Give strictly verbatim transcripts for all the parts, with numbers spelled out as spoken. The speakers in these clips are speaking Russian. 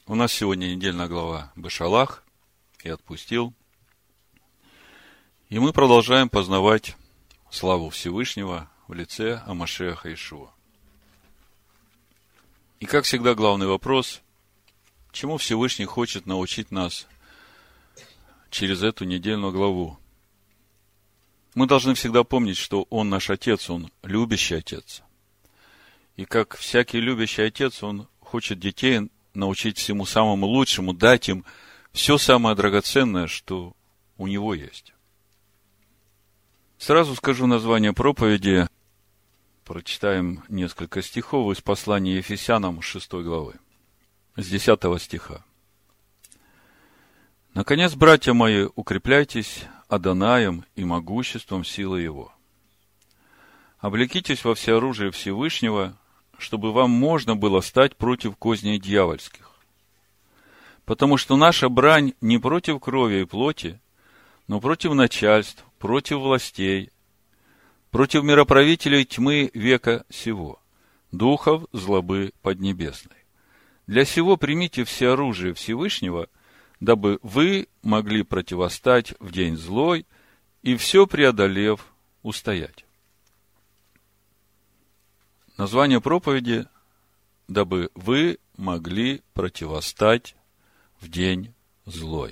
У нас сегодня недельная глава Бешалах и отпустил. И мы продолжаем познавать славу Всевышнего в лице Амашеха Иешуа. И как всегда главный вопрос, чему Всевышний хочет научить нас через эту недельную главу? Мы должны всегда помнить, что Он наш Отец, Он любящий Отец. И как всякий любящий Отец, Он хочет детей научить всему самому лучшему, дать им все самое драгоценное, что у Него есть. Сразу скажу название проповеди. Прочитаем несколько стихов из послания Ефесянам шестой главы, с десятого стиха. «Наконец, братья мои, укрепляйтесь Адонаем и могуществом силы Его. Облекитесь во всеоружие Всевышнего, чтобы вам можно было стать против козней дьявольских. Потому что наша брань не против крови и плоти, но против начальств, против властей, против мироправителей тьмы века сего, духов злобы поднебесной. Для сего примите всеоружие Всевышнего, дабы вы могли противостать в день злой и все преодолев устоять». Название проповеди «Дабы вы могли противостать в день злой».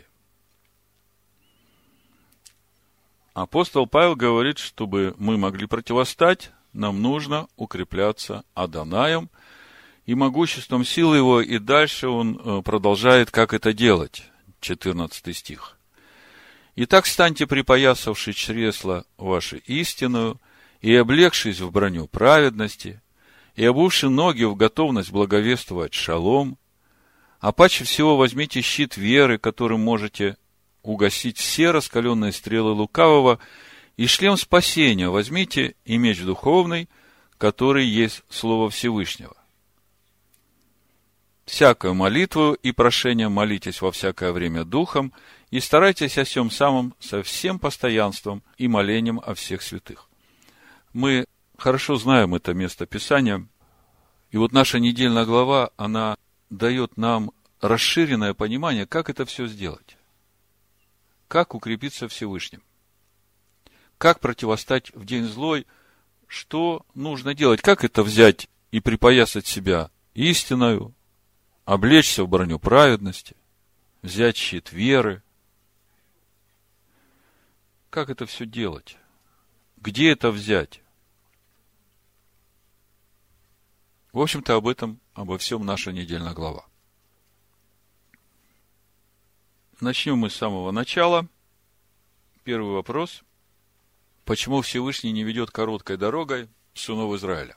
Апостол Павел говорит, чтобы мы могли противостать, нам нужно укрепляться Адонаем и могуществом силы Его, и дальше он продолжает, как это делать. четырнадцатый стих. «Итак, станьте, припоясавши чресла ваши истинную, и облегшись в броню праведности, и обувши ноги в готовность благовествовать шалом, а паче всего возьмите щит веры, которым можете угасить все раскаленные стрелы лукавого, и шлем спасения возьмите, и меч духовный, который есть Слово Всевышнего. Всякую молитву и прошение молитесь во всякое время духом, и старайтесь о сем самом со всем постоянством и молением о всех святых». Мы хорошо знаем это место Писания, и вот наша недельная глава, она дает нам расширенное понимание, как это все сделать. Как укрепиться Всевышним. Как противостать в день злой, что нужно делать, как это взять и припоясать себя истиною, облечься в броню праведности, взять щит веры. Как это все делать? Где это взять? В общем-то, об этом, обо всем наша недельная глава. Начнем мы с самого начала. Первый вопрос. Почему Всевышний не ведет короткой дорогой сынов Израиля?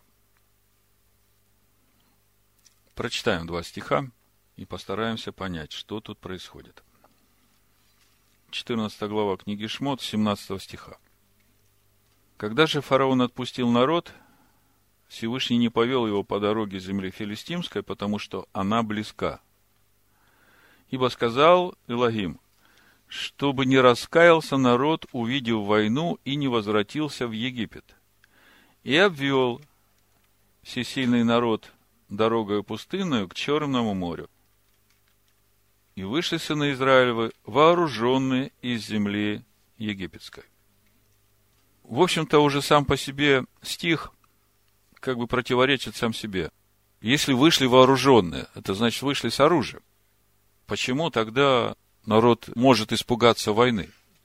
Прочитаем два стиха и постараемся понять, что тут происходит. четырнадцатая глава книги Шмот, семнадцатого стиха. «Когда же фараон отпустил народ, Всевышний не повел его по дороге земли филистимской, потому что она близка. Ибо сказал Элохим, чтобы не раскаялся народ, увидев войну, и не возвратился в Египет. И обвел всесильный народ дорогою пустынную к Черному морю. И вышли сыны Израилевы, вооруженные из земли египетской». В общем-то, уже сам по себе стих как бы противоречит сам себе. Если вышли вооруженные, это значит вышли с оружием. Почему тогда народ может испугаться войны?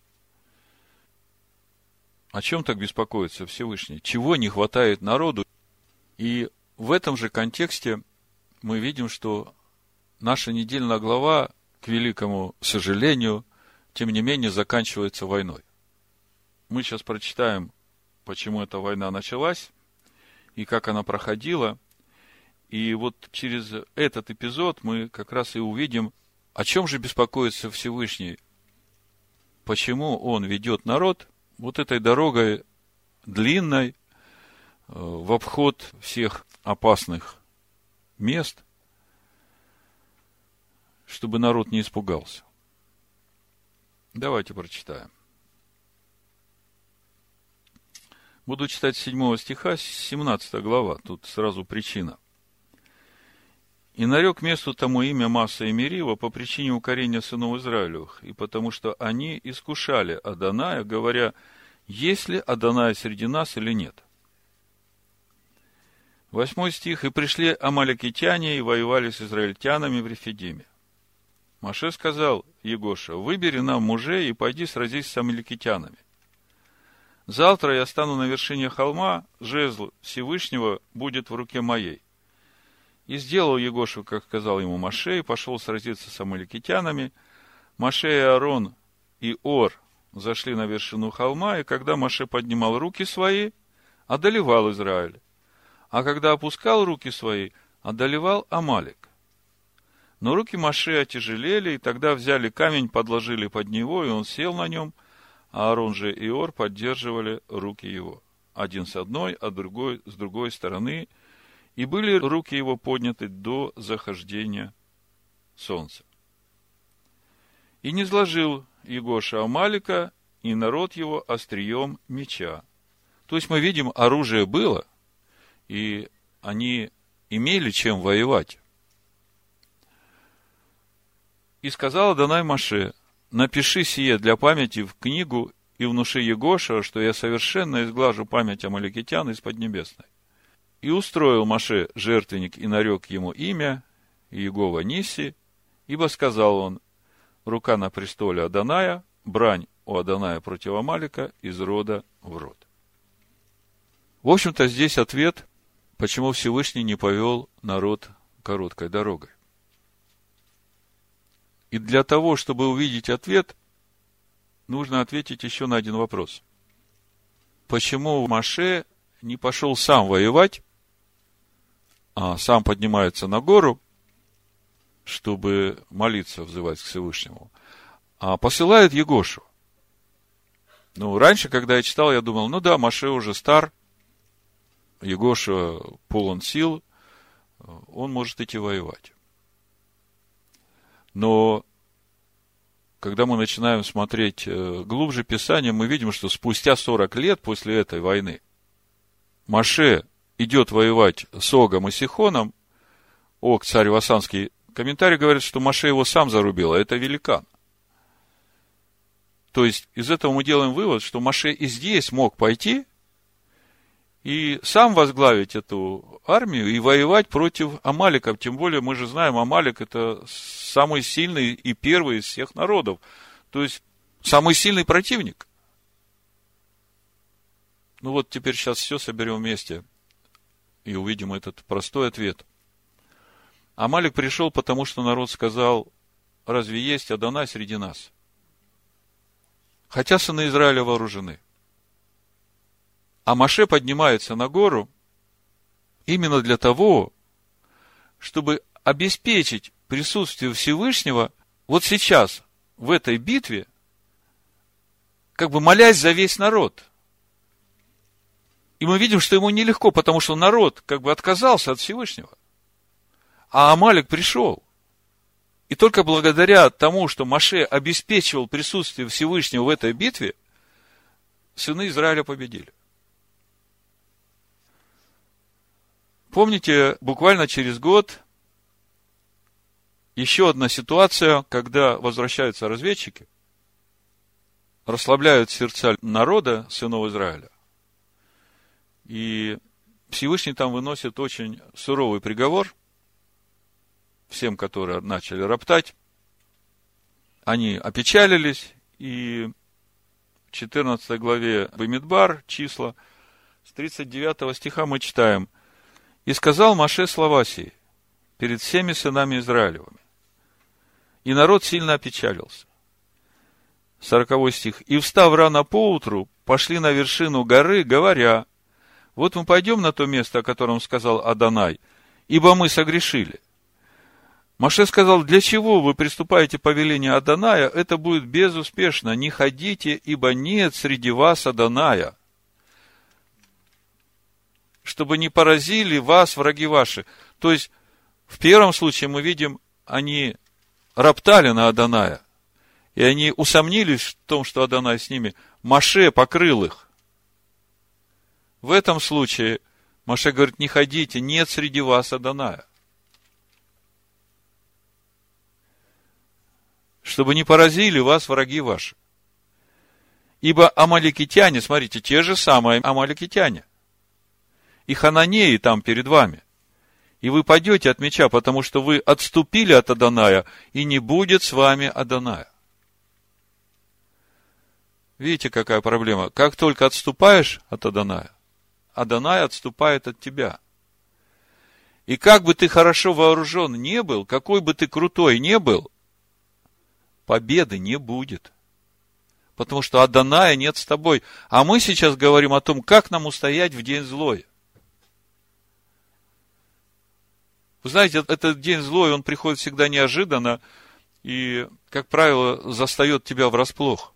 О чем так беспокоится Всевышний? Чего не хватает народу? И в этом же контексте мы видим, что наша недельная глава, к великому сожалению, тем не менее заканчивается войной. Мы сейчас прочитаем, почему эта война началась и как она проходила. И вот через этот эпизод мы как раз и увидим, о чем же беспокоится Всевышний, почему он ведет народ вот этой дорогой длинной в обход всех опасных мест, чтобы народ не испугался. Давайте прочитаем. Буду читать с седьмого стиха, семнадцатая глава, тут сразу причина. И нарек месту тому имя Масса и Мерива по причине укорения сынов Израилевых, и потому что они искушали Адоная, говоря, есть ли Адонай среди нас или нет. Восьмой стих. И пришли амалекитяне и воевали с израильтянами в Рефидиме. Моше сказал Егоша, выбери нам мужей и пойди сразись с амалекитянами. Завтра я стану на вершине холма, жезл Всевышнего будет в руке моей. И сделал Егошу, как сказал ему Моше, и пошел сразиться с амалекитянами. Моше и Аарон и Ор зашли на вершину холма, и когда Моше поднимал руки свои, одолевал Израиль. А когда опускал руки свои, одолевал Амалек. Но руки Моше отяжелели, и тогда взяли камень, подложили под него, и он сел на нем, а Аарон же и Ор поддерживали руки его, один с одной, а другой с другой стороны, и были руки его подняты до захождения солнца. И не сложил Егоша Амалека, и народ его острием меча. То есть мы видим, оружие было, и они имели чем воевать. И сказал Адонай Моше, напиши сие для памяти в книгу и внуши Егоша, что я совершенно изглажу память амалекитян из Поднебесной. И устроил Моше жертвенник и нарек ему имя Иегова Ниси, ибо сказал он, рука на престоле Адоная, брань у Адоная против Амалека из рода в род. В общем-то, здесь ответ, почему Всевышний не повел народ короткой дорогой. И для того, чтобы увидеть ответ, нужно ответить еще на один вопрос. Почему Моше не пошел сам воевать, а сам поднимается на гору, чтобы молиться, взывать к Всевышнему, а посылает Егошу? Ну, раньше, когда я читал, я думал, ну да, Моше уже стар, Егоша полон сил, он может идти воевать. Но когда мы начинаем смотреть глубже Писание, мы видим, что спустя сорок лет после этой войны Моше идет воевать с Огом и Сихоном. Ог, царь Васанский, комментарий говорит, что Моше его сам зарубил, а это великан. То есть, из этого мы делаем вывод, что Моше и здесь мог пойти и сам возглавить эту армию и воевать против Амаликов. Тем более, мы же знаем, Амалик – это самый сильный и первый из всех народов. То есть, самый сильный противник. Ну вот, теперь сейчас все соберем вместе и увидим этот простой ответ. Амалик пришел, потому что народ сказал, разве есть Адонай среди нас? Хотя сыны Израиля вооружены. А Моше поднимается на гору именно для того, чтобы обеспечить присутствие Всевышнего вот сейчас, в этой битве, как бы молясь за весь народ. И мы видим, что ему нелегко, потому что народ как бы отказался от Всевышнего. А Амалик пришел. И только благодаря тому, что Моше обеспечивал присутствие Всевышнего в этой битве, сыны Израиля победили. Помните, буквально через год еще одна ситуация, когда возвращаются разведчики, расслабляют сердца народа, сынов Израиля, и Всевышний там выносит очень суровый приговор всем, которые начали роптать. Они опечалились, и в четырнадцатой главе Бамидбар, числа, с тридцать девятого стиха мы читаем: «И сказал Моше слова сии перед всеми сынами Израилевыми, и народ сильно опечалился». Сороковой стих. «И встав рано поутру, пошли на вершину горы, говоря, вот мы пойдем на то место, о котором сказал Адонай, ибо мы согрешили. Моше сказал, для чего вы приступаете по велению Адоная, это будет безуспешно, не ходите, ибо нет среди вас Адоная, чтобы не поразили вас враги ваши». То есть, в первом случае мы видим, они роптали на Адоная, и они усомнились в том, что Адонай с ними. Моше покрыл их. В этом случае Моше говорит, не ходите, нет среди вас Адоная. чтобы не поразили вас враги ваши. Ибо амаликитяне, смотрите, те же самые амаликитяне, и хананеи там перед вами. И вы падете от меча, потому что вы отступили от Адоная, и не будет с вами Адоная. Видите, какая проблема? Как только отступаешь от Адоная, Адонай отступает от тебя. И как бы ты хорошо вооружен не был, какой бы ты крутой не был, победы не будет. Потому что Адоная нет с тобой. А мы сейчас говорим о том, как нам устоять в день злой. Вы знаете, этот день злой, он приходит всегда неожиданно и, как правило, застает тебя врасплох.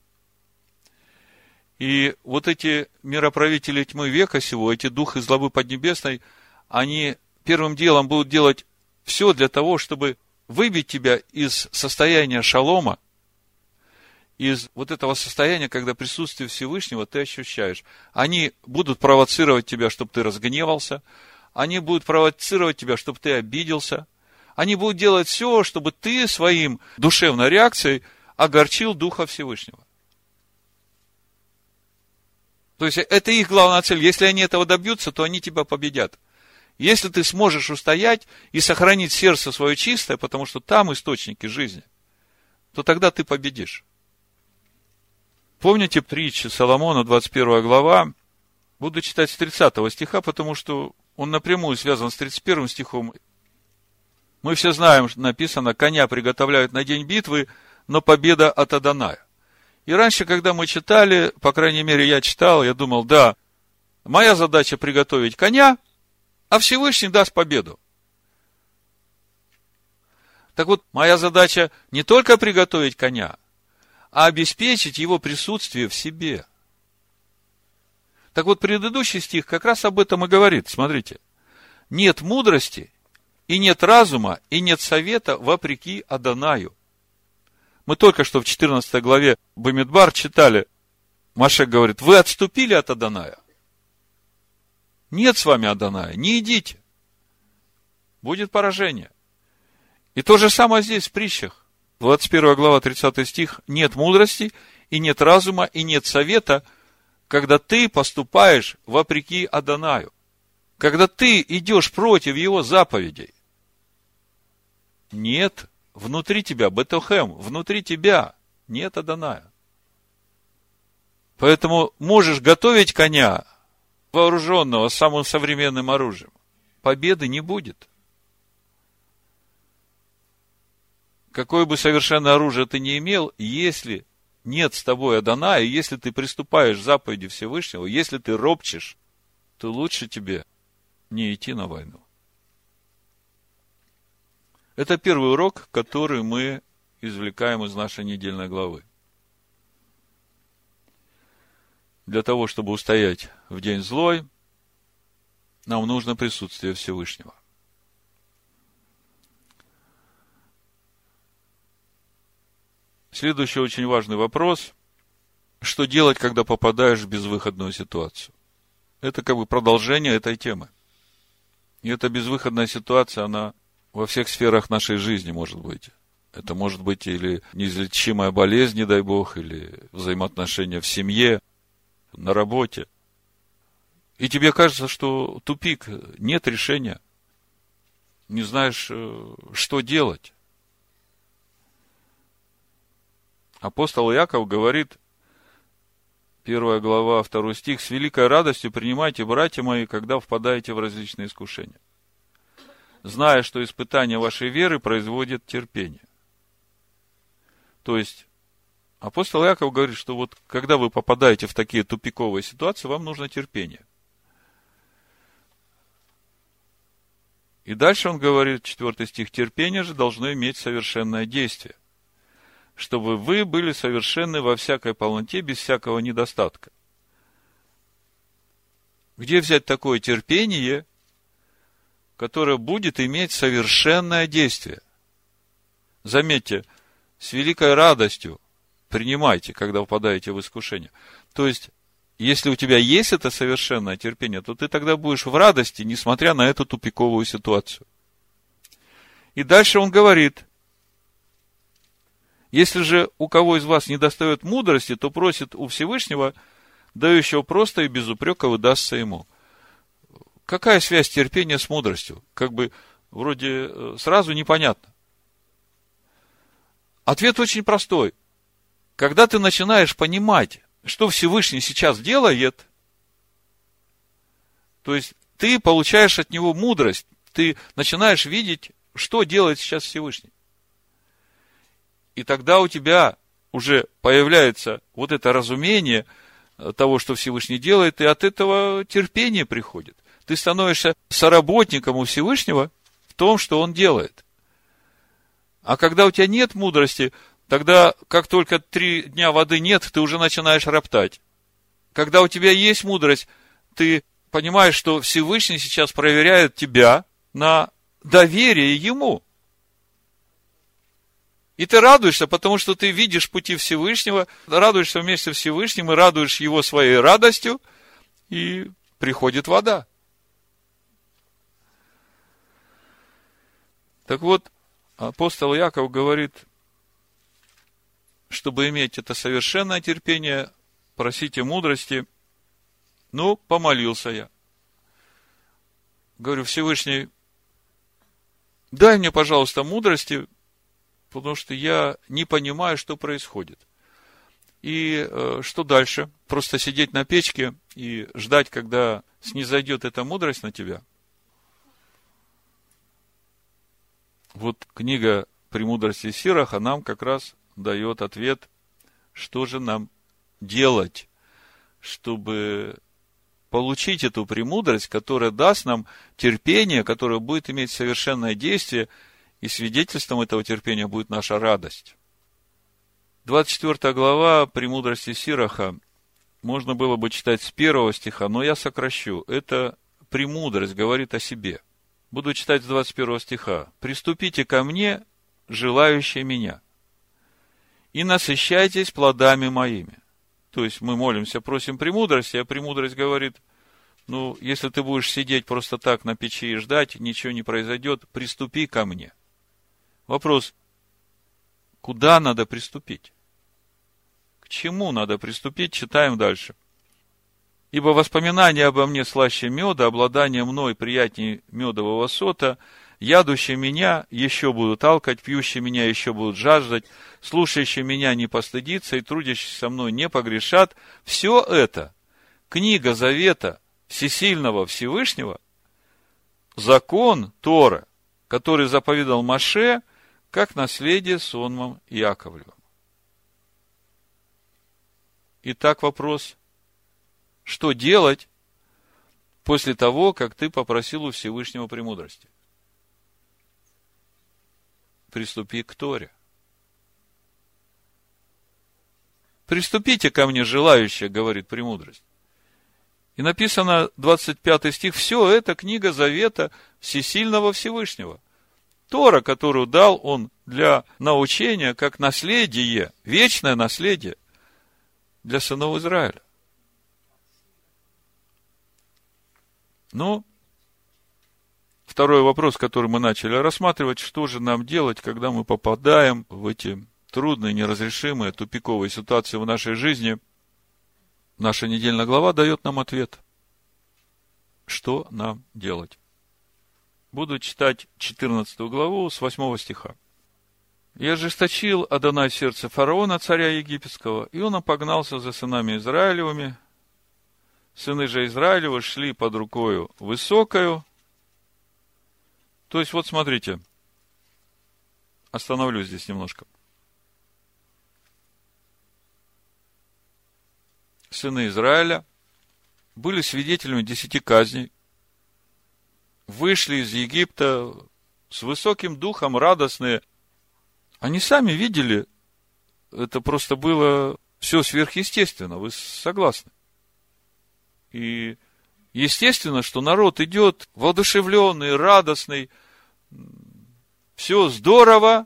И вот эти мироправители тьмы века сего, эти духи злобы поднебесной, они первым делом будут делать все для того, чтобы выбить тебя из состояния шалома, из вот этого состояния, когда присутствие Всевышнего ты ощущаешь. Они будут провоцировать тебя, чтобы ты разгневался. Они будут провоцировать тебя, чтобы ты обиделся. Они будут делать все, чтобы ты своим душевной реакцией огорчил Духа Всевышнего. То есть, это их главная цель. Если они этого добьются, то они тебя победят. Если ты сможешь устоять и сохранить сердце свое чистое, потому что там источники жизни, то тогда ты победишь. Помните притчи Соломона, двадцать первая глава? Буду читать с тридцатого стиха, потому что он напрямую связан с тридцать первым стихом. Мы все знаем, что написано: коня приготовляют на день битвы, но победа от Адоная. И раньше, когда мы читали, по крайней мере, я читал, я думал, да, моя задача приготовить коня, а Всевышний даст победу. Так вот, моя задача не только приготовить коня, а обеспечить его присутствие в себе. Так вот, предыдущий стих как раз об этом и говорит. Смотрите. Нет мудрости, и нет разума, и нет совета вопреки Адонаю. Мы только что в четырнадцатой главе Бамидбар читали. Моше говорит: вы отступили от Адоная. Нет с вами Адоная, не идите. Будет поражение. И то же самое здесь в притчах. двадцать первая глава, тридцатый стих. Нет мудрости, и нет разума, и нет совета, когда ты поступаешь вопреки Адонаю. Когда ты идешь против его заповедей. Нет внутри тебя, Бетохем, внутри тебя нет Адоная. Поэтому можешь готовить коня, вооруженного самым современным оружием. Победы не будет. Какое бы совершенное оружие ты ни имел, если нет с тобой Адоная, если ты приступаешь к заповеди Всевышнего, если ты ропчешь, то лучше тебе не идти на войну. Это первый урок, который мы извлекаем из нашей недельной главы. Для того, чтобы устоять в день злой, нам нужно присутствие Всевышнего. Следующий очень важный вопрос. Что делать, когда попадаешь в безвыходную ситуацию? Это как бы продолжение этой темы. И эта безвыходная ситуация, она во всех сферах нашей жизни может быть. Это может быть или неизлечимая болезнь, не дай Бог, или взаимоотношения в семье, на работе. И тебе кажется, что тупик, нет решения. Не знаешь, что делать. Апостол Иаков говорит, первая глава, второй стих: «С великой радостью принимайте, братья мои, когда впадаете в различные искушения, зная, что испытание вашей веры производит терпение». То есть, апостол Иаков говорит, что вот когда вы попадаете в такие тупиковые ситуации, вам нужно терпение. И дальше он говорит, четвертый стих: «Терпение же должно иметь совершенное действие, чтобы вы были совершенны во всякой полноте, без всякого недостатка». Где взять такое терпение, которое будет иметь совершенное действие? Заметьте, с великой радостью принимайте, когда впадаете в искушение. То есть, если у тебя есть это совершенное терпение, то ты тогда будешь в радости, несмотря на эту тупиковую ситуацию. И дальше он говорит: Если же у кого из вас недостает мудрости, то просит у Всевышнего, дающего просто и без упрека выдастся ему. Какая связь терпения с мудростью? Как бы вроде сразу непонятно. Ответ очень простой. Когда ты начинаешь понимать, что Всевышний сейчас делает, то есть ты получаешь от него мудрость, ты начинаешь видеть, что делает сейчас Всевышний. И тогда у тебя уже появляется вот это разумение того, что Всевышний делает, и от этого терпение приходит. Ты становишься соработником у Всевышнего в том, что он делает. А когда у тебя нет мудрости, тогда, как только три дня воды нет, ты уже начинаешь роптать. Когда у тебя есть мудрость, ты понимаешь, что Всевышний сейчас проверяет тебя на доверие ему. И ты радуешься, потому что ты видишь пути Всевышнего, радуешься вместе с Всевышним и радуешь его своей радостью, и приходит вода. Так вот, апостол Яков говорит, чтобы иметь это совершенное терпение, просите мудрости. Ну, помолился я. Говорю, Всевышний, дай мне, пожалуйста, мудрости, потому что я не понимаю, что происходит. И э, что дальше? Просто сидеть на печке и ждать, когда снизойдет эта мудрость на тебя? Вот книга «Премудрости Сираха» нам как раз дает ответ, что же нам делать, чтобы получить эту премудрость, которая даст нам терпение, которое будет иметь совершенное действие, и свидетельством этого терпения будет наша радость. двадцать четвёртая глава «Премудрости Сираха» можно было бы читать с первого стиха, но я сокращу. Это премудрость говорит о себе. Буду читать с двадцать первого стиха. «Приступите ко мне, желающие меня, и насыщайтесь плодами моими». То есть мы молимся, просим премудрости, а премудрость говорит, ну, если ты будешь сидеть просто так на печи и ждать, ничего не произойдет, приступи ко мне. Вопрос, куда надо приступить? К чему надо приступить? Читаем дальше. «Ибо воспоминания обо мне слаще меда, обладание мной приятнее медового сота, ядущие меня еще будут алкать, пьющие меня еще будут жаждать, слушающие меня не постыдится и трудящиеся со мной не погрешат». Все это книга завета всесильного Всевышнего, закон Тора, который заповедал Моше, как наследие сонмам Яковлевым. Итак, вопрос, что делать после того, как ты попросил у Всевышнего премудрости? Приступи к Торе. «Приступите ко мне, желающие», говорит премудрость. И написано, двадцать пятый стих, все это книга завета всесильного Всевышнего. Тора, которую дал он для научения, как наследие, вечное наследие для сынов Израиля. Ну, второй вопрос, который мы начали рассматривать, что же нам делать, когда мы попадаем в эти трудные, неразрешимые, тупиковые ситуации в нашей жизни. Наша недельная глава дает нам ответ. Что нам делать? Буду читать четырнадцатую главу с восьмого стиха. «И ожесточил Адонай сердце фараона, царя египетского, и он погнался за сынами Израилевыми. Сыны же Израилевы шли под рукою высокою». То есть, вот смотрите, остановлюсь здесь немножко. Сыны Израиля были свидетелями десяти казней, вышли из Египта с высоким духом, радостные. Они сами видели, это просто было все сверхъестественно, вы согласны? И естественно, что народ идет воодушевленный, радостный, все здорово.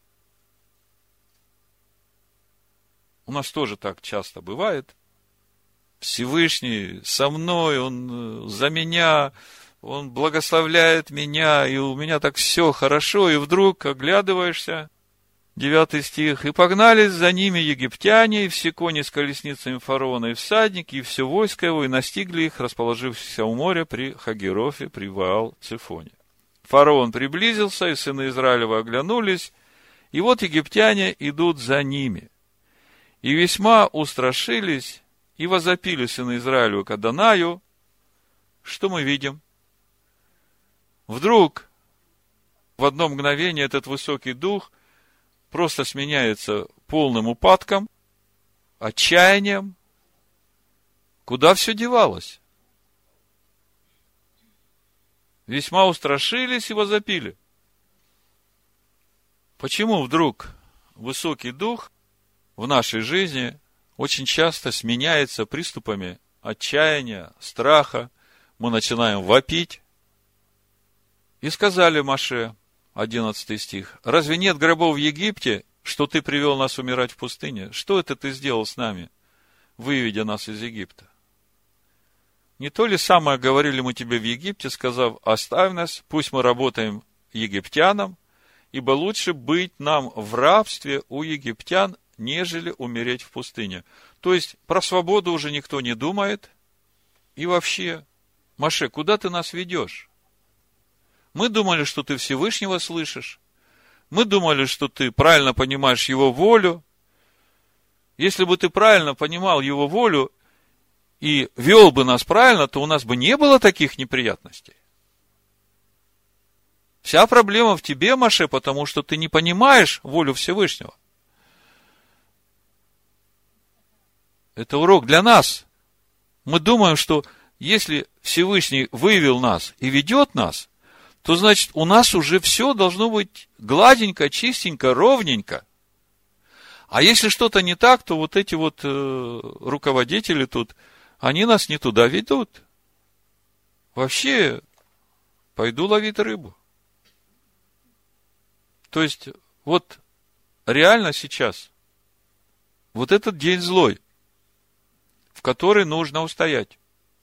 У нас тоже так часто бывает. Всевышний со мной, Он за меня, Он благословляет меня, и у меня так все хорошо, и вдруг оглядываешься, Девятый стих. «И погнались за ними египтяне, и все кони с колесницами фараона, и всадники, и все войско его, и настигли их, расположившихся у моря при Хагерофе, при Ваал-Цефоне. Фараон приблизился, и сыны Израилева оглянулись, и вот египтяне идут за ними. И весьма устрашились, и возопили сыны Израилева к Адонаю». Что мы видим? Вдруг в одно мгновение этот высокий дух просто сменяется полным упадком, отчаянием. Куда все девалось? Весьма устрашились и возопили. Почему вдруг высокий дух в нашей жизни очень часто сменяется приступами отчаяния, страха? Мы начинаем вопить. И сказали Моше, одиннадцатый стих, «Разве нет гробов в Египте, что ты привел нас умирать в пустыне? Что это ты сделал с нами, выведя нас из Египта? Не то ли самое говорили мы тебе в Египте, сказав, оставь нас, пусть мы работаем египтянам, ибо лучше быть нам в рабстве у египтян, нежели умереть в пустыне». То есть, про свободу уже никто не думает. И вообще, Моше, куда ты нас ведешь? Мы думали, что ты Всевышнего слышишь. Мы думали, что ты правильно понимаешь его волю. Если бы ты правильно понимал его волю и вел бы нас правильно, то у нас бы не было таких неприятностей. Вся проблема в тебе, Моше, потому что ты не понимаешь волю Всевышнего. Это урок для нас. Мы думаем, что если Всевышний вывел нас и ведет нас, то, значит, у нас уже все должно быть гладенько, чистенько, ровненько. А если что-то не так, то вот эти вот э, руководители тут, они нас не туда ведут. Вообще, пойду ловить рыбу. То есть, вот реально сейчас, вот этот день злой, в который нужно устоять.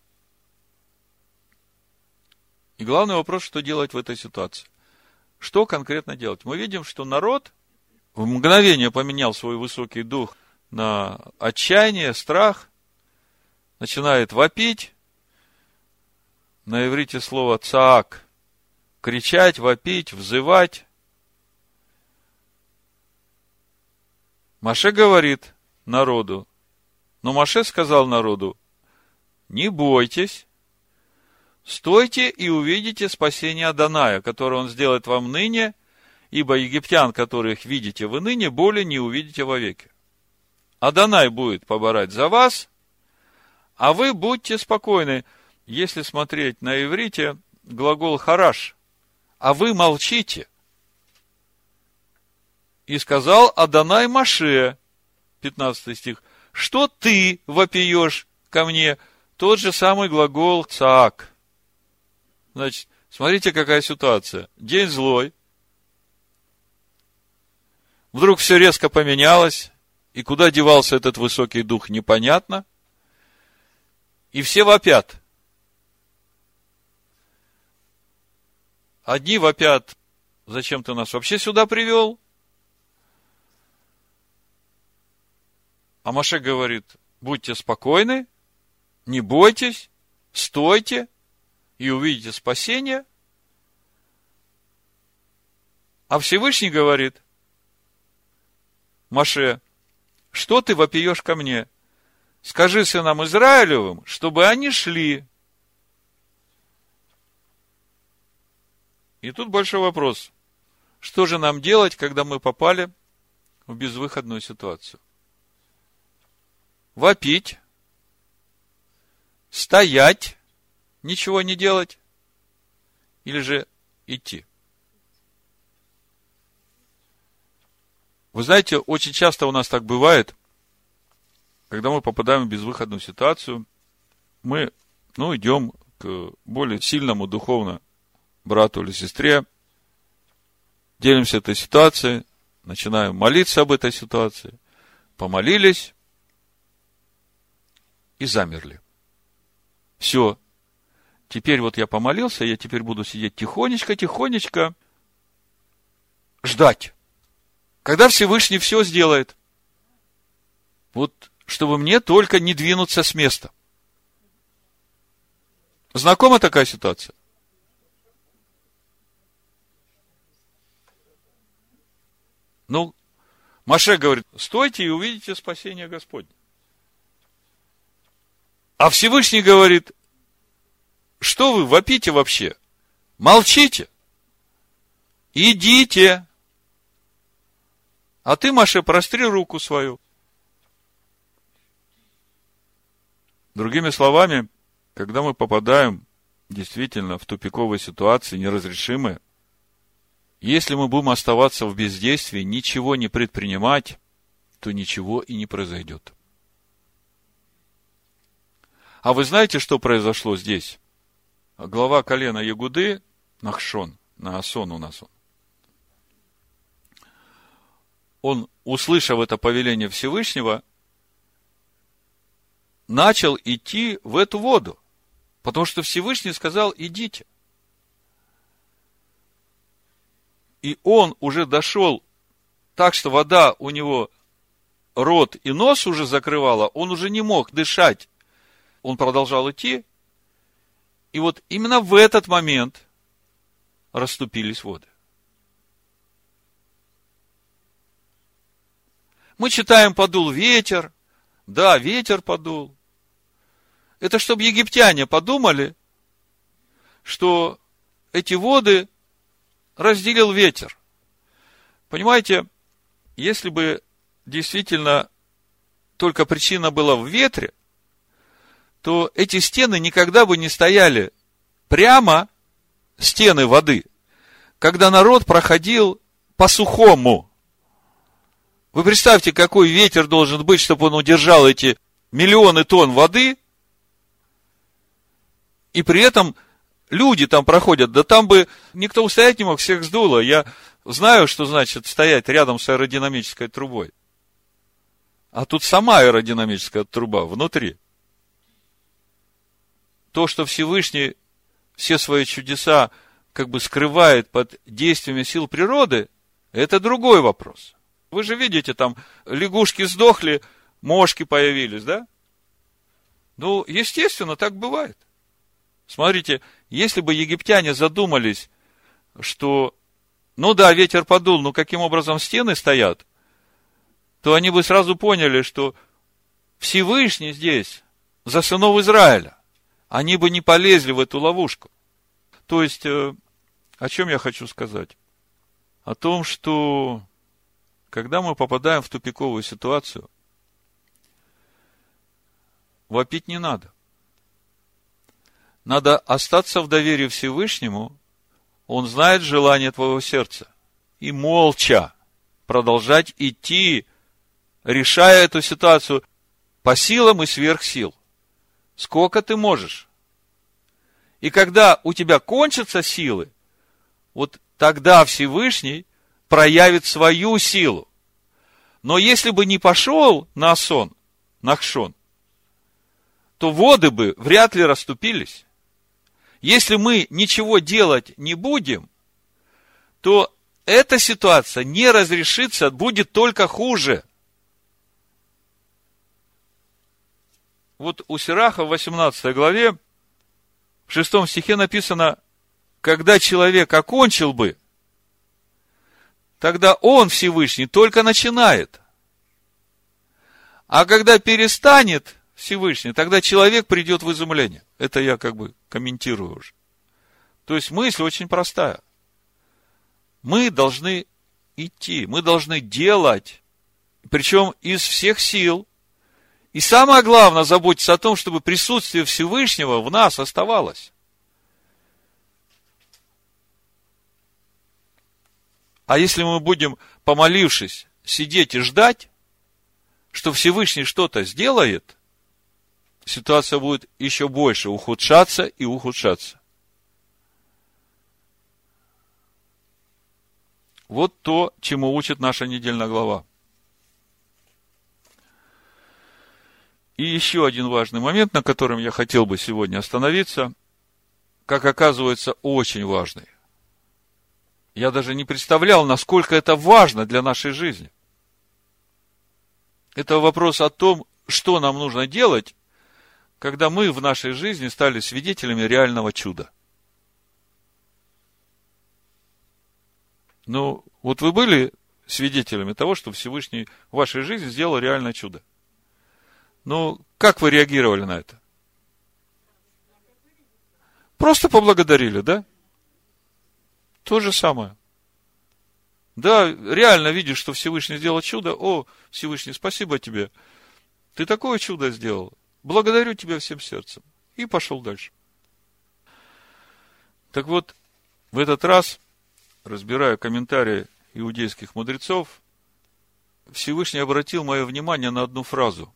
И главный вопрос, что делать в этой ситуации? Что конкретно делать? Мы видим, что народ в мгновение поменял свой высокий дух на отчаяние, страх, начинает вопить. На иврите слово цаак. Кричать, вопить, взывать. Моше говорит народу, но Моше сказал народу, не бойтесь, стойте и увидите спасение Адоная, которое он сделает вам ныне, ибо египтян, которых видите вы ныне, более не увидите вовеки. Адонай будет поборать за вас, а вы будьте спокойны. Если смотреть на иврите, глагол хараш, а вы молчите. И сказал Адонай Моше, пятнадцатый стих, что ты вопиешь ко мне? Тот же самый глагол цаак. Значит, смотрите, какая ситуация. День злой. Вдруг все резко поменялось. И куда девался этот высокий дух, непонятно. И все вопят. Одни вопят, зачем ты нас вообще сюда привел? А Моше говорит, будьте спокойны, не бойтесь, стойте и увидите спасение. А Всевышний говорит, Моше, что ты вопиешь ко мне? Скажи сынам Израилевым, чтобы они шли. И тут большой вопрос. Что же нам делать, когда мы попали в безвыходную ситуацию? Вопить, стоять, ничего не делать, или же идти? Вы знаете, очень часто у нас так бывает, когда мы попадаем в безвыходную ситуацию, мы, ну, идем к более сильному духовно брату или сестре, делимся этой ситуацией, начинаем молиться об этой ситуации, помолились и замерли. Все. Теперь вот я помолился, я теперь буду сидеть тихонечко, тихонечко ждать, Когда Всевышний все сделает. Вот, чтобы мне только не двинуться с места. Знакома такая ситуация? Ну, Моше говорит, стойте и увидите спасение Господне. А Всевышний говорит, что вы вопите вообще? Молчите. Идите. А ты, Моше, простри руку свою. Другими словами, когда мы попадаем действительно в тупиковые ситуации, неразрешимые, если мы будем оставаться в бездействии, ничего не предпринимать, то ничего и не произойдет. А вы знаете, что произошло здесь? Глава колена Ягуды, Нахшон, Наасон у нас он. Он, услышав это повеление Всевышнего, начал идти в эту воду. Потому что Всевышний сказал, идите. И он уже дошел так, что вода у него рот и нос уже закрывала, он уже не мог дышать. Он продолжал идти, и вот именно в этот момент расступились воды. Мы читаем, подул ветер. Да, ветер подул. Это чтобы египтяне подумали, что эти воды разделил ветер. Понимаете, если бы действительно только причина была в ветре, то эти стены никогда бы не стояли прямо, стены воды, когда народ проходил по сухому. Вы представьте, какой ветер должен быть, чтобы он удержал эти миллионы тонн воды, и при этом люди там проходят, да там бы никто устоять не мог, всех сдуло. Я знаю, что значит стоять рядом с аэродинамической трубой. А тут сама аэродинамическая труба внутри. То, что Всевышний все свои чудеса как бы скрывает под действиями сил природы, это другой вопрос. Вы же видите, там лягушки сдохли, мошки появились, да? Ну, естественно, так бывает. Смотрите, если бы египтяне задумались, что, ну да, ветер подул, но каким образом стены стоят, то они бы сразу поняли, что Всевышний здесь за сынов Израиля. Они бы не полезли в эту ловушку. То есть, о чем я хочу сказать? О том, что когда мы попадаем в тупиковую ситуацию, вопить не надо. Надо остаться в доверии Всевышнему. Он знает желание твоего сердца. И молча продолжать идти, решая эту ситуацию по силам и сверх сил. Сколько ты можешь. И когда у тебя кончатся силы, вот тогда Всевышний проявит свою силу. Но если бы не пошел на сон, Нахшон, то воды бы вряд ли расступились. Если мы ничего делать не будем, то эта ситуация не разрешится, будет только хуже. Вот у Сираха в восемнадцатой главе, в шестом стихе написано, когда человек окончил бы, тогда он, Всевышний, только начинает. А когда перестанет Всевышний, тогда человек придет в изумление. Это я как бы комментирую уже. То есть мысль очень простая. Мы должны идти, мы должны делать, причем из всех сил. И самое главное, заботиться о том, чтобы присутствие Всевышнего в нас оставалось. А если мы будем, помолившись, сидеть и ждать, что Всевышний что-то сделает, ситуация будет еще больше ухудшаться и ухудшаться. Вот то, чему учит наша недельная глава. И еще один важный момент, на котором я хотел бы сегодня остановиться, как оказывается, очень важный. Я даже не представлял, насколько это важно для нашей жизни. Это вопрос о том, что нам нужно делать, когда мы в нашей жизни стали свидетелями реального чуда. Ну, вот вы были свидетелями того, что Всевышний в вашей жизни сделал реальное чудо. Ну, как вы реагировали на это? Просто поблагодарили, да? То же самое. Да, реально видишь, что Всевышний сделал чудо. О, Всевышний, спасибо тебе. Ты такое чудо сделал. Благодарю тебя всем сердцем. И пошел дальше. Так вот, в этот раз, разбирая комментарии иудейских мудрецов, Всевышний обратил мое внимание на одну фразу.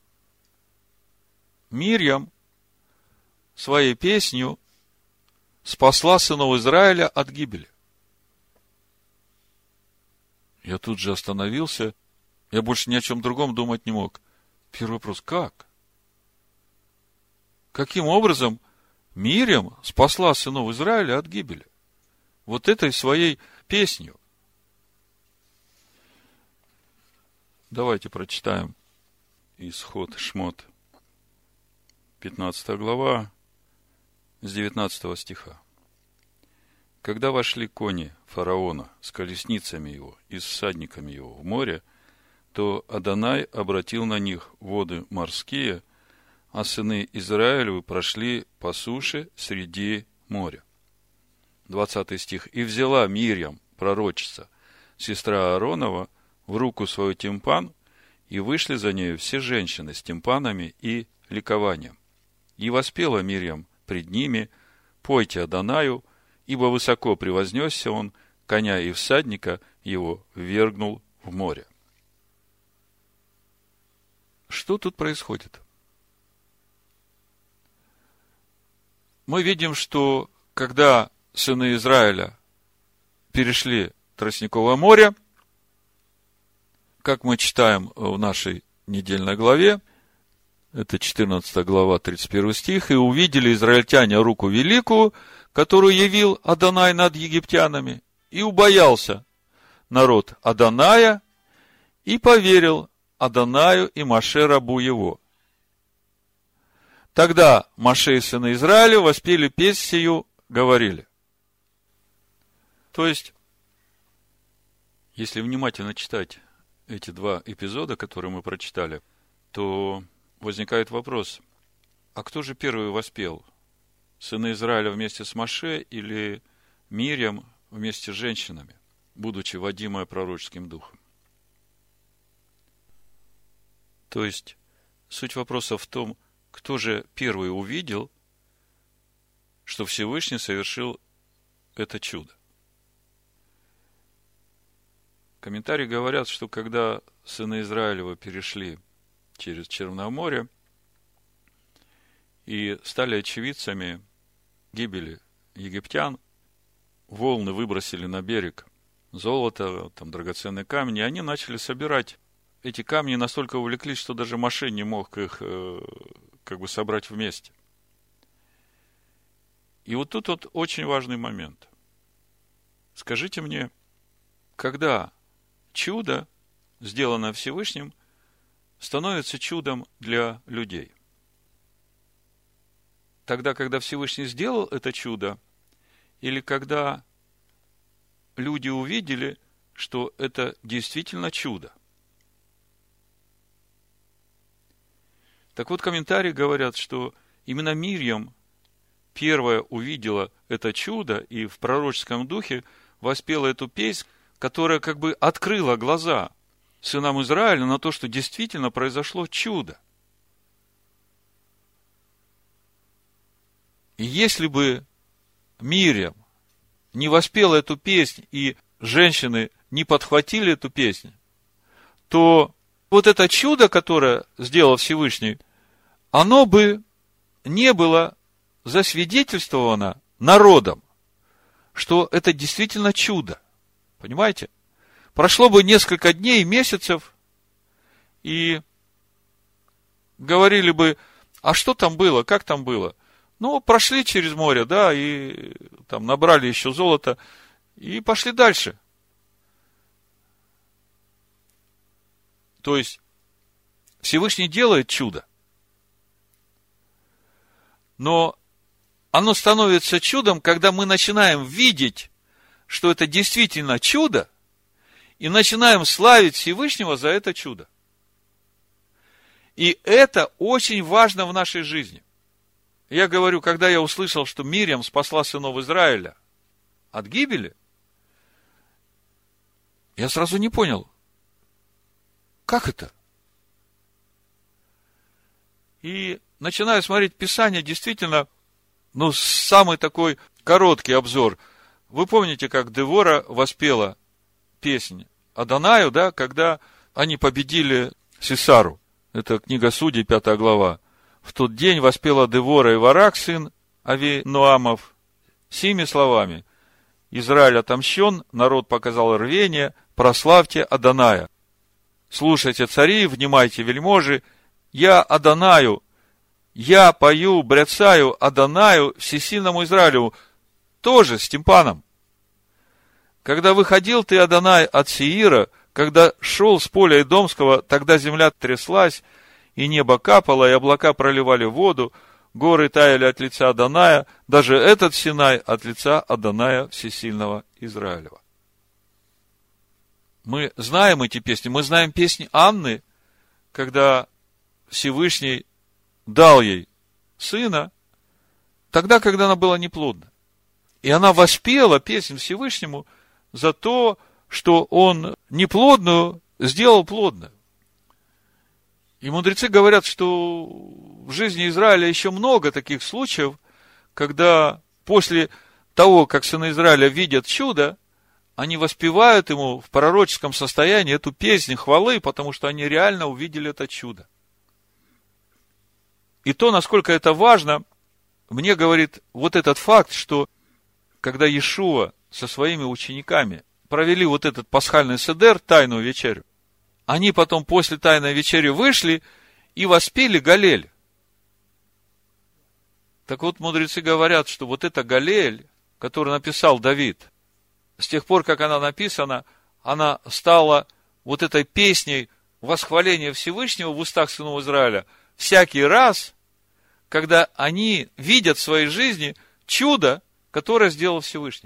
Мирьям своей песнью спасла сынов Израиля от гибели. Я тут же остановился. Я больше ни о чем другом думать не мог. Первый вопрос. Как? Каким образом Мирьям спасла сынов Израиля от гибели? Вот этой своей песнью. Давайте прочитаем Исход Шмот, пятнадцатая глава, с девятнадцатого стиха. Когда вошли кони фараона с колесницами его и с всадниками его в море, то Адонай обратил на них воды морские, а сыны Израилевы прошли по суше среди моря. двадцатый стих. И взяла Мирьям, пророчица, сестра Ааронова, в руку свою тимпан, и вышли за нею все женщины с тимпанами и ликованием. И воспела Мирьям пред ними: пойте Адонаю, ибо высоко превознесся он, коня и всадника его ввергнул в море. Что тут происходит? Мы видим, что когда сыны Израиля перешли Тростниковое море, как мы читаем в нашей недельной главе, это четырнадцатая глава, тридцать первый стих, и увидели израильтяне руку великую, которую явил Адонай над египтянами, и убоялся народ Адоная, и поверил Адонаю и Моше рабу его. Тогда Моше и сыны Израиля воспели песнь сию, говорили. То есть, если внимательно читать эти два эпизода, которые мы прочитали, то возникает вопрос, а кто же первый воспел? Сыны Израиля вместе с Моше или Мирьям вместе с женщинами, будучи водимая пророческим духом? То есть, суть вопроса в том, кто же первый увидел, что Всевышний совершил это чудо. Комментарии говорят, что когда сыны Израилева перешли через Черное море и стали очевидцами гибели египтян, волны выбросили на берег золото, там драгоценные камни, и они начали собирать эти камни, настолько увлеклись, что даже Моше не мог их э, как бы собрать вместе. И вот тут вот очень важный момент. Скажите мне, когда чудо, сделанное Всевышним, становится чудом для людей? Тогда, когда Всевышний сделал это чудо, или когда люди увидели, что это действительно чудо? Так вот, комментарии говорят, что именно Мирьям первая увидела это чудо и в пророческом духе воспела эту песнь, которая как бы открыла глаза сынам Израиля на то, что действительно произошло чудо. И если бы Мирьям не воспела эту песнь, и женщины не подхватили эту песню, то вот это чудо, которое сделал Всевышний, оно бы не было засвидетельствовано народом, что это действительно чудо. Понимаете? Прошло бы несколько дней, месяцев, и говорили бы, а что там было, как там было? Ну, прошли через море, да, и там набрали еще золото. и пошли дальше. То есть, Всевышний делает чудо. Но оно становится чудом, когда мы начинаем видеть, что это действительно чудо, и начинаем славить Всевышнего за это чудо. И это очень важно в нашей жизни. Я говорю, когда я услышал, что Мирьям спасла сынов Израиля от гибели, я сразу не понял, как это? И начинаю смотреть Писание, действительно, ну, самый такой короткий обзор. Вы помните, как Девора воспела песнь Адонаю, да, когда они победили Сисару. Это книга Судей, пятая глава. В тот день воспела Девора и Варак, сын Авинуамов, сими словами: Израиль отомщен, народ показал рвение, прославьте Адоная. Слушайте, цари, внимайте, вельможи, я Адонаю, я пою, бряцаю Адонаю, всесильному Израилю, тоже с тимпаном. Когда выходил ты, Адонай, от Сеира, когда шел с поля Эдомского, тогда земля тряслась, и небо капало, и облака проливали воду, горы таяли от лица Адоная, даже этот Синай от лица Адоная всесильного Израилева. Мы знаем эти песни, мы знаем песни Анны, когда Всевышний дал ей сына, тогда, когда она была неплодна. И она воспела песнь Всевышнему за то, что он неплодную сделал плодную. И мудрецы говорят, что в жизни Израиля еще много таких случаев, когда после того, как сыны Израиля видят чудо, они воспевают ему в пророческом состоянии эту песнь хвалы, потому что они реально увидели это чудо. И то, насколько это важно, мне говорит вот этот факт, что когда Иешуа со своими учениками провели вот этот пасхальный седер, тайную вечерю, они потом после тайной вечери вышли и воспели Галель. Так вот, мудрецы говорят, что вот эта Галель, которую написал Давид, с тех пор, как она написана, она стала вот этой песней восхваления Всевышнего в устах сынов Израиля всякий раз, когда они видят в своей жизни чудо, которое сделал Всевышний.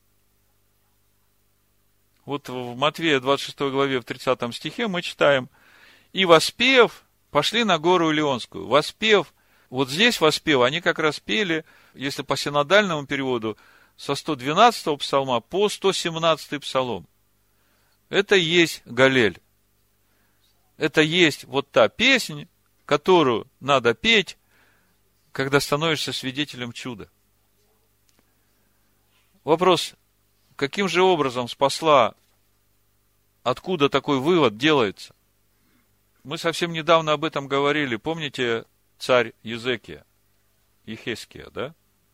Вот в Матвея двадцать шестой главе, в тридцатом стихе мы читаем: «И воспев, пошли на гору Илионскую». Воспев, вот здесь воспев, они как раз пели, если по синодальному переводу, со сто двенадцатого псалма по сто семнадцатый псалом. Это и есть Галель. Это есть вот та песнь, которую надо петь, когда становишься свидетелем чуда. Вопрос: каким же образом спасла, откуда такой вывод делается? Мы совсем недавно об этом говорили. Помните царь Езекия, Ехеския, да?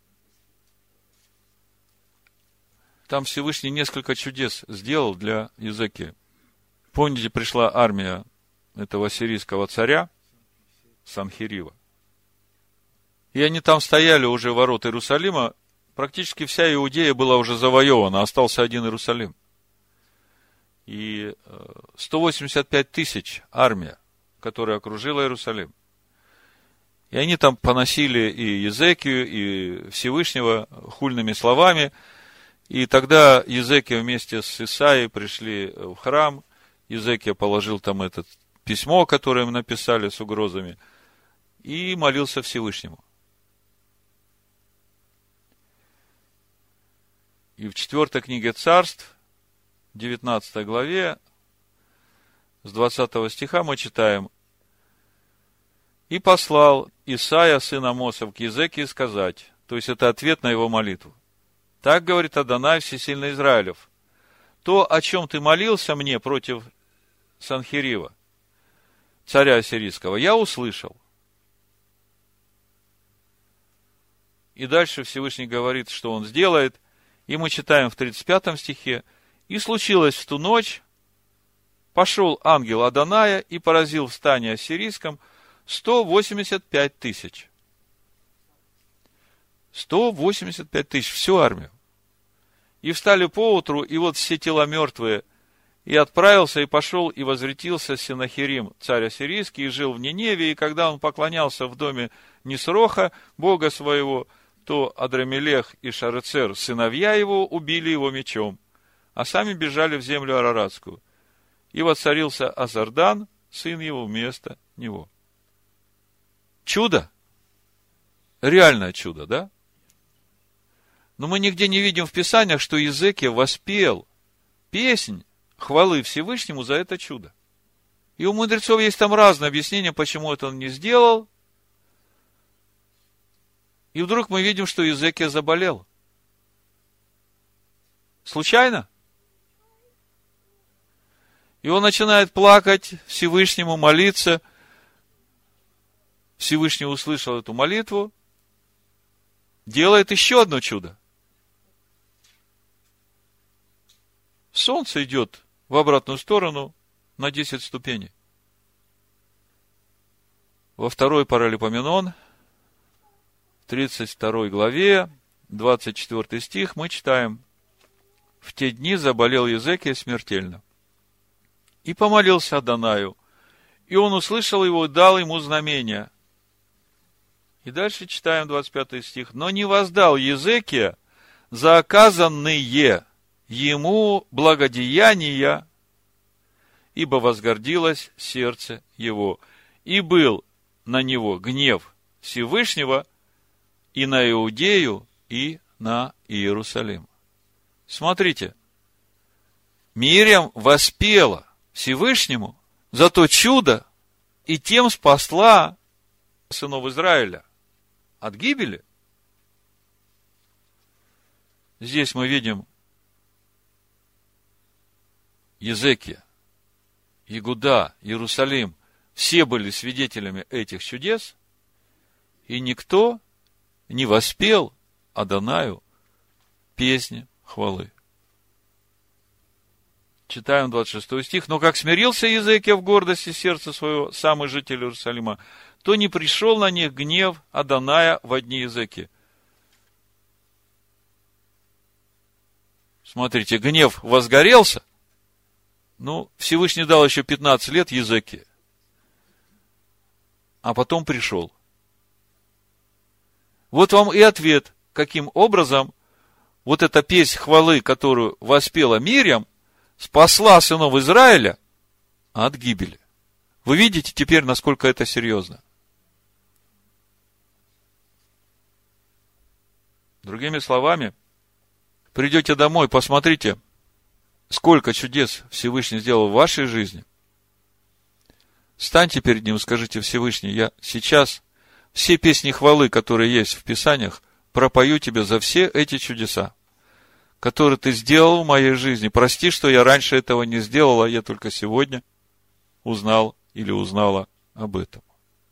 Там Всевышний несколько чудес сделал для Езекии. Помните, пришла армия этого сирийского царя Санхерива. И они там стояли уже у ворот Иерусалима. Практически вся Иудея была уже завоевана, остался один Иерусалим. И сто восемьдесят пять тысяч армия, которая окружила Иерусалим. И они там поносили и Езекию, и Всевышнего хульными словами. И тогда Езекия вместе с Исаией пришли в храм. Езекия положил там это письмо, которое им написали с угрозами, и молился Всевышнему. И в четвертой книге Царств, девятнадцатой главе, с двадцатого стиха мы читаем: «И послал Исаия, сын Амосов, к Езекии сказать», то есть это ответ на его молитву: «Так говорит Адонай, всесильный Израилев, то, о чем ты молился мне против Санхерива, царя ассирийского, я услышал». И дальше Всевышний говорит, что он сделает. И мы читаем в тридцать пятом стихе: «И случилось в ту ночь, пошел ангел Адоная и поразил в стане ассирийском сто восемьдесят пять тысяч». сто восемьдесят пять тысяч, всю армию. И встали поутру, и вот все тела мертвые. И отправился, и пошел, и возвратился Сенахерим, царь ассирийский, и жил в Ниневе. И когда он поклонялся в доме Нисроха, бога своего, то Адрамелех и Шарецер, сыновья его, убили его мечом, а сами бежали в землю Араратскую. И воцарился Азардан, сын его, вместо него. Чудо? Реальное чудо, да? Но мы нигде не видим в Писаниях, что Иезекия воспел песнь хвалы Всевышнему за это чудо. И у мудрецов есть там разные объяснения, почему это он не сделал. И вдруг мы видим, что Иезекия заболел. Случайно? И он начинает плакать Всевышнему, молиться. Всевышний услышал эту молитву, делает еще одно чудо. Солнце идет в обратную сторону на десять ступеней. Во второй Паралипоменон, тридцать второй главе, двадцать четвёртый стих, мы читаем: «В те дни заболел Иезекия смертельно, и помолился Адонаю, и он услышал его и дал ему знамение». И дальше читаем двадцать пятый стих. «Но не воздал Иезекия за оказанные ему благодеяния, ибо возгордилось сердце его, и был на него гнев Всевышнего и на Иудею, и на Иерусалим». Смотрите, Мирьям воспела Всевышнему за то чудо, и тем спасла сынов Израиля от гибели. Здесь мы видим Иезекия, Иегуда, Иерусалим, все были свидетелями этих чудес, и никто не воспел Адонаю песни хвалы. Читаем двадцать шестой стих. «Но как смирился Иезекия в гордости сердца своего, самый житель Иерусалима, то не пришел на них гнев Адоная во дни Иезекии». Смотрите, гнев возгорелся. Ну, Всевышний дал еще пятнадцать лет Иезекии. А потом пришел. Вот вам и ответ, каким образом вот эта песнь хвалы, которую воспела Мирьям, спасла сынов Израиля от гибели. Вы видите теперь, насколько это серьезно. Другими словами, придете домой, посмотрите, сколько чудес Всевышний сделал в вашей жизни. Станьте перед Ним, скажите: Всевышний, я сейчас все песни хвалы, которые есть в Писаниях, пропою Тебе за все эти чудеса, которые Ты сделал в моей жизни. Прости, что я раньше этого не сделала, я только сегодня узнал или узнала об этом.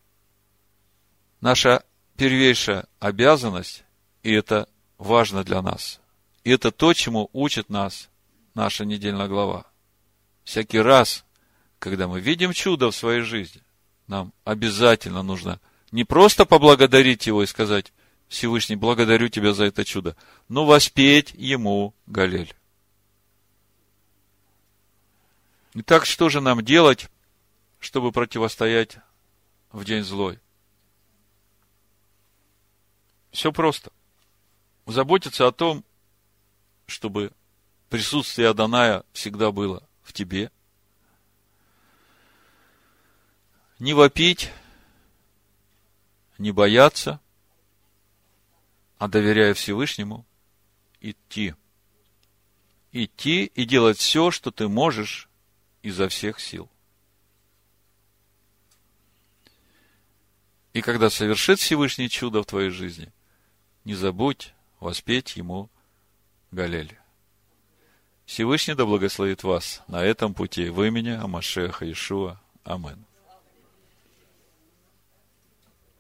Наша первейшая обязанность, и это важно для нас, и это то, чему учит нас наша недельная глава. Всякий раз, когда мы видим чудо в своей жизни, нам обязательно нужно не просто поблагодарить Его и сказать: Всевышний, благодарю Тебя за это чудо, но воспеть Ему галель. Итак, что же нам делать, чтобы противостоять в день злой? Все просто. Заботиться о том, чтобы присутствие Адоная всегда было в тебе. Не вопить, не бояться, а доверяя Всевышнему, идти. Идти и делать все, что ты можешь изо всех сил. И когда совершит Всевышний чудо в твоей жизни, не забудь воспеть Ему галель. Всевышний да благословит вас на этом пути в имени Амашеха Иешуа. Амин.